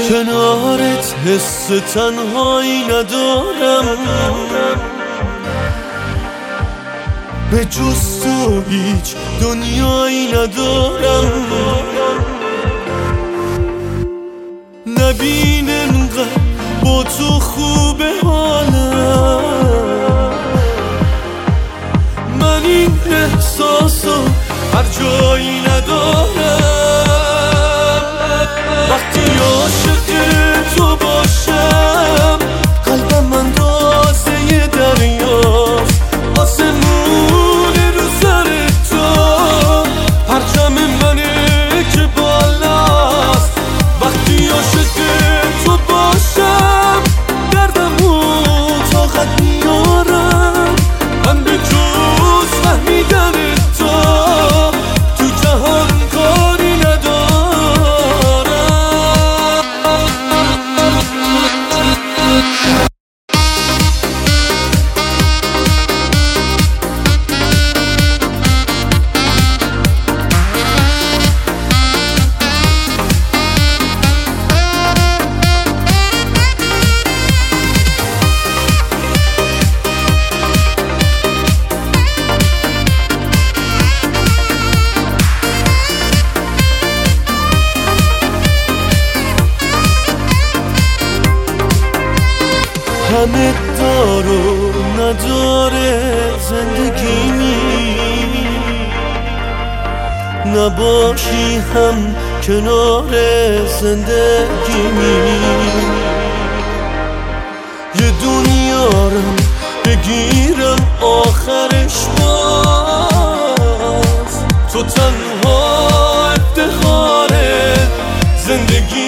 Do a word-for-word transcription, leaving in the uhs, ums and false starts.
کنارت حس تنهایی ندارم، به جز تو هیچ دنیایی ندارم. نبین انقدر با تو خوبه حالم، من این احساسو هر جایی ندارم. وقتی عاشق تو باشم قلبم اندازه دریاست، آسمون رو سر تو پرچم منه که بالاست. وقتی عاشق تو باشم دردمو طاقت میارم، من به جز فهمیدن تو تو جهان کاری ندارم. همه دار و نداره زندگیمی، نباشی هم کنار زندگیمی. یه دنیارم بگیرم آخرش باز، تو تنها افتخار زندگی